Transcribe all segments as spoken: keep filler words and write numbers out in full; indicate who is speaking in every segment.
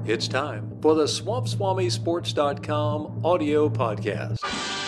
Speaker 1: It's time for the Swamp Swami Sports dot com audio podcast.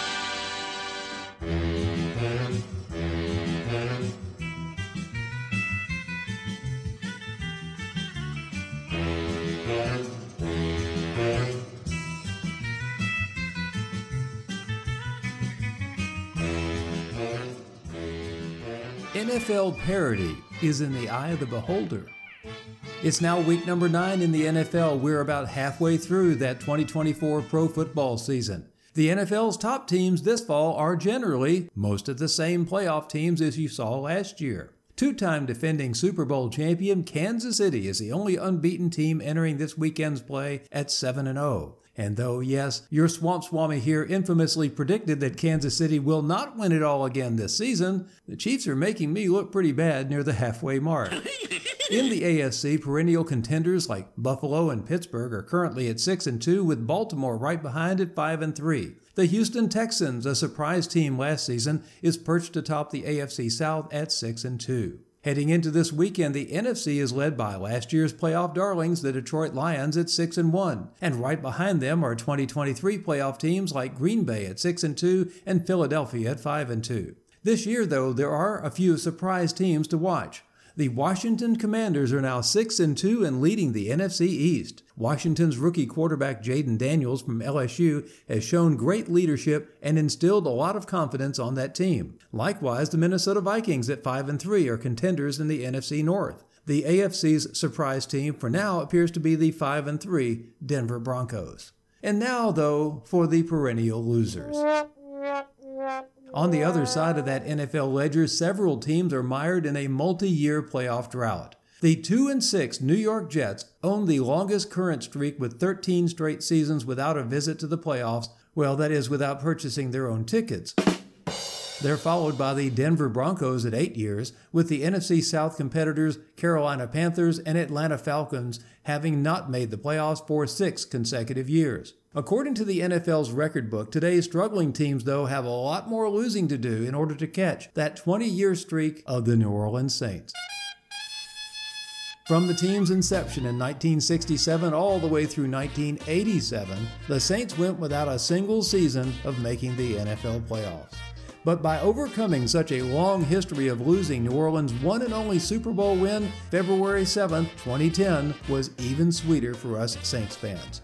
Speaker 1: N F L parity is in the eye of the beholder. It's now week number nine in the N F L. We're about halfway through that twenty twenty-four pro football season. The N F L's top teams this fall are generally most of the same playoff teams as you saw last year. Two-time defending Super Bowl champion Kansas City is the only unbeaten team entering this weekend's play at seven and oh. And though, yes, your Swamp Swami here infamously predicted that Kansas City will not win it all again this season, the Chiefs are making me look pretty bad near the halfway mark. In the A F C, perennial contenders like Buffalo and Pittsburgh are currently at six and two, with Baltimore right behind at five and three. The Houston Texans, a surprise team last season, is perched atop the A F C South at six and two. Heading into this weekend, the N F C is led by last year's playoff darlings, the Detroit Lions, at six and one, and right behind them are twenty twenty-three playoff teams like Green Bay at six and two and Philadelphia at five and two. This year, though, there are a few surprise teams to watch. The Washington Commanders are now six and two and leading the N F C East. Washington's rookie quarterback Jaden Daniels from L S U has shown great leadership and instilled a lot of confidence on that team. Likewise, the Minnesota Vikings at five and three are contenders in the N F C North. The A F C's surprise team for now appears to be the five and three Denver Broncos. And now, though, for the perennial losers. On the other side of that N F L ledger, several teams are mired in a multi-year playoff drought. The two and six New York Jets own the longest current streak with thirteen straight seasons without a visit to the playoffs. Well, that is without purchasing their own tickets. They're followed by the Denver Broncos at eight years, with the N F C South competitors Carolina Panthers and Atlanta Falcons having not made the playoffs for six consecutive years. According to the N F L's record book, today's struggling teams, though, have a lot more losing to do in order to catch that twenty-year streak of the New Orleans Saints. From the team's inception in nineteen sixty-seven all the way through nineteen eighty-seven, the Saints went without a single season of making the N F L playoffs. But by overcoming such a long history of losing, New Orleans' one and only Super Bowl win, February seventh, twenty ten, was even sweeter for us Saints fans.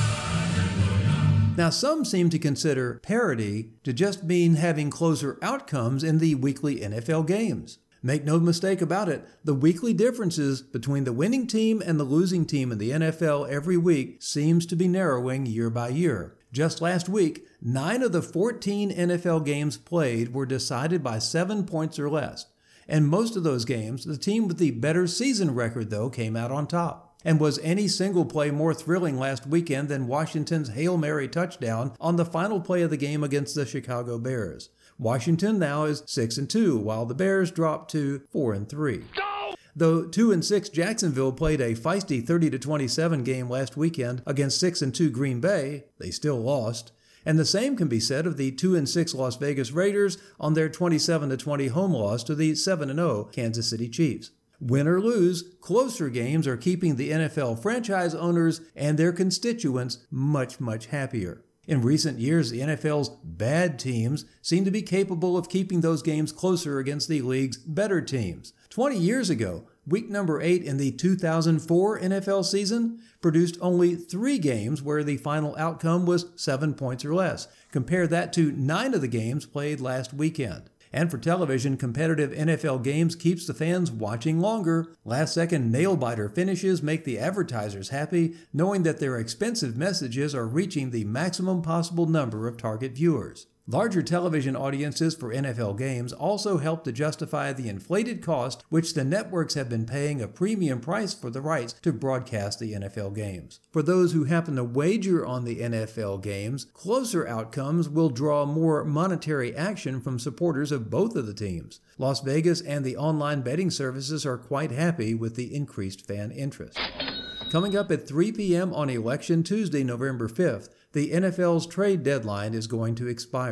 Speaker 1: Now, some seem to consider parity to just mean having closer outcomes in the weekly N F L games. Make no mistake about it, the weekly differences between the winning team and the losing team in the N F L every week seems to be narrowing year by year. Just last week, nine of the fourteen N F L games played were decided by seven points or less. And most of those games, the team with the better season record, though, came out on top. And was any single play more thrilling last weekend than Washington's Hail Mary touchdown on the final play of the game against the Chicago Bears? Washington now is six and two, while the Bears dropped to four and three. Go! Though two and six Jacksonville played a feisty thirty to twenty-seven game last weekend against six and two Green Bay, they still lost. And the same can be said of the two and six Las Vegas Raiders on their twenty-seven to twenty home loss to the seven and oh Kansas City Chiefs. Win or lose, closer games are keeping the N F L franchise owners and their constituents much, much happier. In recent years, the N F L's bad teams seem to be capable of keeping those games closer against the league's better teams. Twenty years ago, week number eight in the two thousand four N F L season produced only three games where the final outcome was seven points or less. Compare that to nine of the games played last weekend. And for television, competitive N F L games keeps the fans watching longer. Last-second nail-biter finishes make the advertisers happy, knowing that their expensive messages are reaching the maximum possible number of target viewers. Larger television audiences for N F L games also help to justify the inflated cost which the networks have been paying a premium price for the rights to broadcast the N F L games. For those who happen to wager on the N F L games, closer outcomes will draw more monetary action from supporters of both of the teams. Las Vegas and the online betting services are quite happy with the increased fan interest. Coming up at three p.m. on Election Tuesday, November fifth, the N F L's trade deadline is going to expire.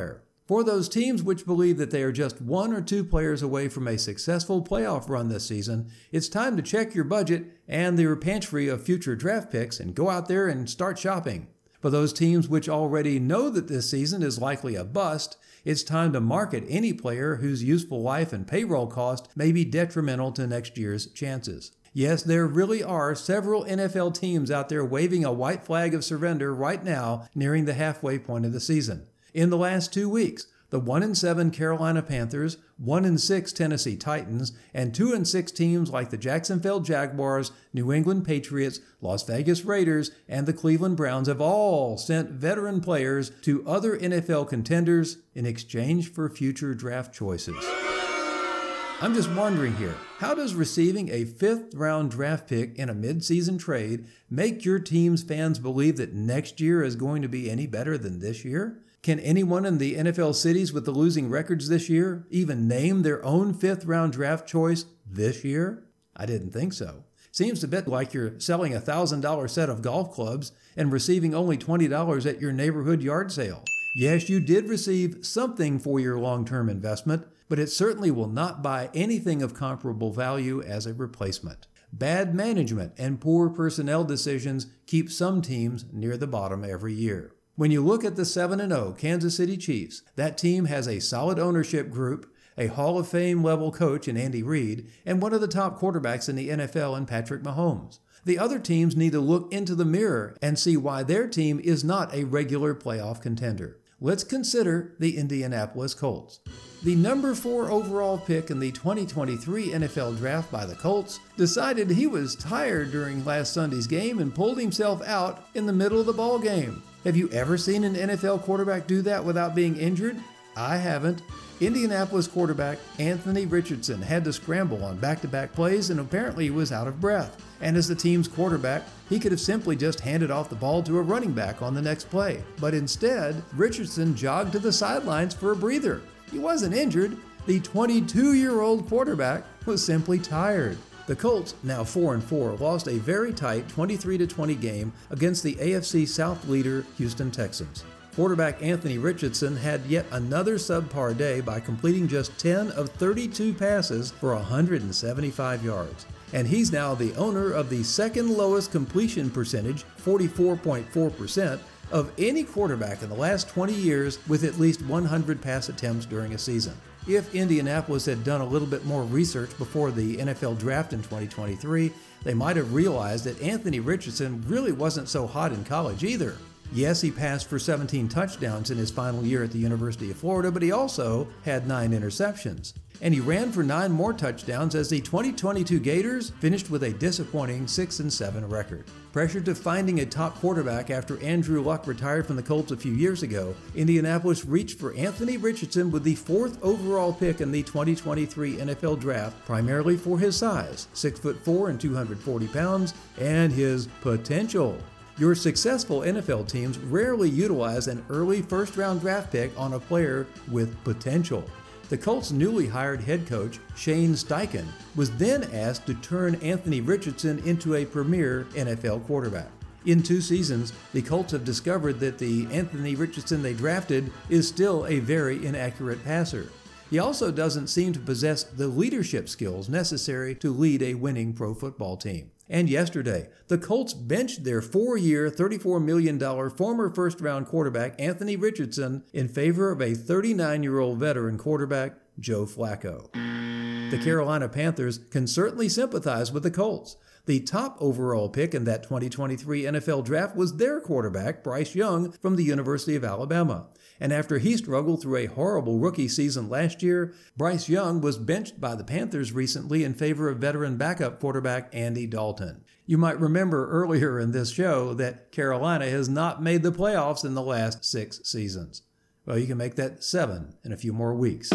Speaker 1: For those teams which believe that they are just one or two players away from a successful playoff run this season, it's time to check your budget and your pantry of future draft picks and go out there and start shopping. For those teams which already know that this season is likely a bust, it's time to market any player whose useful life and payroll cost may be detrimental to next year's chances. Yes, there really are several N F L teams out there waving a white flag of surrender right now, nearing the halfway point of the season. In the last two weeks, the one and seven Carolina Panthers, one and six Tennessee Titans, and two and six teams like the Jacksonville Jaguars, New England Patriots, Las Vegas Raiders, and the Cleveland Browns have all sent veteran players to other N F L contenders in exchange for future draft choices. I'm just wondering here, how does receiving a fifth-round draft pick in a mid-season trade make your team's fans believe that next year is going to be any better than this year? Can anyone in the N F L cities with the losing records this year even name their own fifth-round draft choice this year? I didn't think so. Seems a bit like you're selling a one thousand dollars set of golf clubs and receiving only twenty dollars at your neighborhood yard sale. Yes, you did receive something for your long-term investment, but it certainly will not buy anything of comparable value as a replacement. Bad management and poor personnel decisions keep some teams near the bottom every year. When you look at the seven and oh Kansas City Chiefs, that team has a solid ownership group, a Hall of Fame level coach in Andy Reid, and one of the top quarterbacks in the N F L in Patrick Mahomes. The other teams need to look into the mirror and see why their team is not a regular playoff contender. Let's consider the Indianapolis Colts. The number four overall pick in the twenty twenty-three N F L Draft by the Colts decided he was tired during last Sunday's game and pulled himself out in the middle of the ball game. Have you ever seen an N F L quarterback do that without being injured? I haven't. Indianapolis quarterback Anthony Richardson had to scramble on back-to-back plays and apparently he was out of breath. And as the team's quarterback, he could have simply just handed off the ball to a running back on the next play. But instead, Richardson jogged to the sidelines for a breather. He wasn't injured. The twenty-two-year-old quarterback was simply tired. The Colts, now four and four, lost a very tight twenty-three to twenty game against the A F C South leader Houston Texans. Quarterback Anthony Richardson had yet another subpar day by completing just ten of thirty-two passes for one hundred seventy-five yards. And he's now the owner of the second lowest completion percentage, forty-four point four percent, of any quarterback in the last twenty years with at least one hundred pass attempts during a season. If Indianapolis had done a little bit more research before the N F L Draft in twenty twenty-three, they might have realized that Anthony Richardson really wasn't so hot in college either. Yes, he passed for seventeen touchdowns in his final year at the University of Florida, but he also had nine interceptions. And he ran for nine more touchdowns as the twenty twenty-two Gators finished with a disappointing six and seven record. Pressured to finding a top quarterback after Andrew Luck retired from the Colts a few years ago, Indianapolis reached for Anthony Richardson with the fourth overall pick in the twenty twenty-three N F L Draft, primarily for his size, six foot four and two hundred forty pounds, and his potential. Your successful N F L teams rarely utilize an early first-round draft pick on a player with potential. The Colts' newly hired head coach, Shane Steichen, was then asked to turn Anthony Richardson into a premier N F L quarterback. In two seasons, the Colts have discovered that the Anthony Richardson they drafted is still a very inaccurate passer. He also doesn't seem to possess the leadership skills necessary to lead a winning pro football team. And yesterday, the Colts benched their four-year, thirty-four million dollars former first-round quarterback Anthony Richardson in favor of a thirty-nine-year-old veteran quarterback, Joe Flacco. The Carolina Panthers can certainly sympathize with the Colts. The top overall pick in that twenty twenty-three N F L Draft was their quarterback, Bryce Young, from the University of Alabama. And after he struggled through a horrible rookie season last year, Bryce Young was benched by the Panthers recently in favor of veteran backup quarterback Andy Dalton. You might remember earlier in this show that Carolina has not made the playoffs in the last six seasons. Well, you can make that seven in a few more weeks.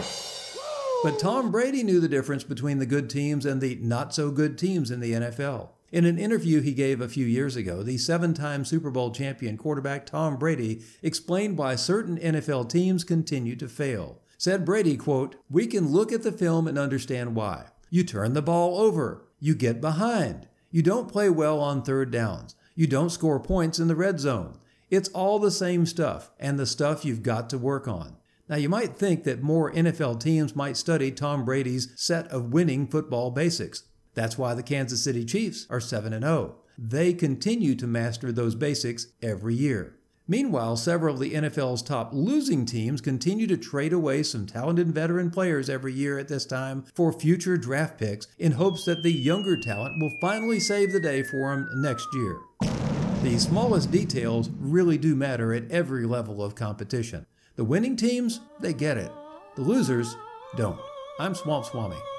Speaker 1: But Tom Brady knew the difference between the good teams and the not-so-good teams in the N F L. In an interview he gave a few years ago, the seven-time Super Bowl champion quarterback Tom Brady explained why certain N F L teams continue to fail. Said Brady, quote, "We can look at the film and understand why. You turn the ball over. You get behind. You don't play well on third downs. You don't score points in the red zone. It's all the same stuff, and the stuff you've got to work on. Now, you might think that more N F L teams might study Tom Brady's set of winning football basics. That's why the Kansas City Chiefs are seven and oh. They continue to master those basics every year. Meanwhile, several of the N F L's top losing teams continue to trade away some talented veteran players every year at this time for future draft picks in hopes that the younger talent will finally save the day for them next year. The smallest details really do matter at every level of competition. The winning teams, they get it. The losers don't. I'm Swamp Swami.